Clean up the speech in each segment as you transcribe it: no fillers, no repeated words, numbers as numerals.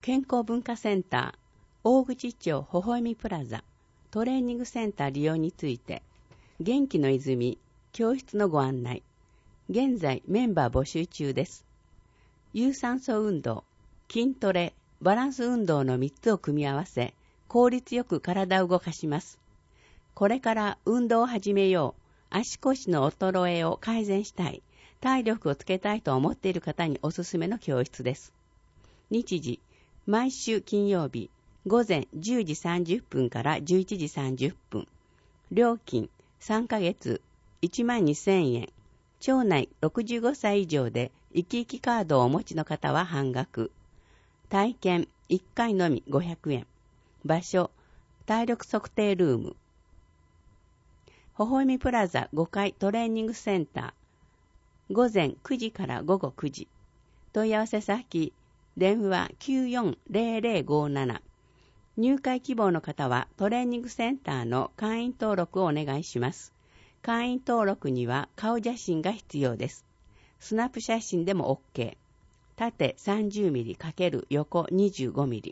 健康文化センター大口町ほほえみプラザトレーニングセンター利用について元気の泉教室のご案内。現在メンバー募集中です。有酸素運動、筋トレ、バランス運動の3つを組み合わせ効率よく体を動かします。これから運動を始めよう、足腰の衰えを改善したい、体力をつけたいと思っている方におすすめの教室です。日時、毎週金曜日、午前10時30分から11時30分。料金、3ヶ月、12,000円。町内65歳以上で生き生きカードをお持ちの方は半額。体験1回のみ500円。場所、体力測定ルーム。ほほえみプラザ5階トレーニングセンター。午前9時から午後9時。問い合わせ先、電話 940057。入会希望の方はトレーニングセンターの会員登録をお願いします。会員登録には顔写真が必要です。スナップ写真でも OK。縦 30mm× 横 25mm。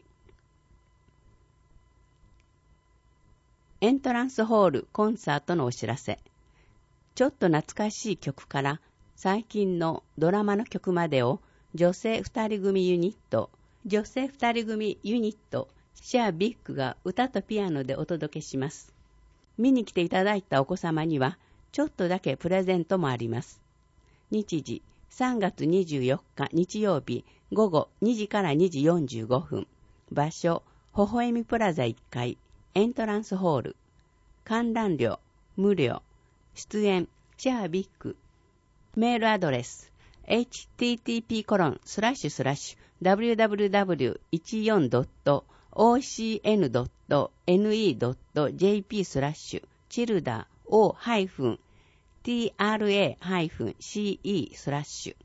エントランスホールコンサートのお知らせ。ちょっと懐かしい曲から最近のドラマの曲までを女性2人組ユニット、シェアビッグが歌とピアノでお届けします。見に来ていただいたお子様にはちょっとだけプレゼントもあります。日時、3月24日日曜日午後2時から2時45分。場所、ほほえみプラザ1階。エントランスホール。観覧料、無料。出演、シェアビッグ。メールアドレス、http://www.ocn.ne.jp/childer-tra-ce/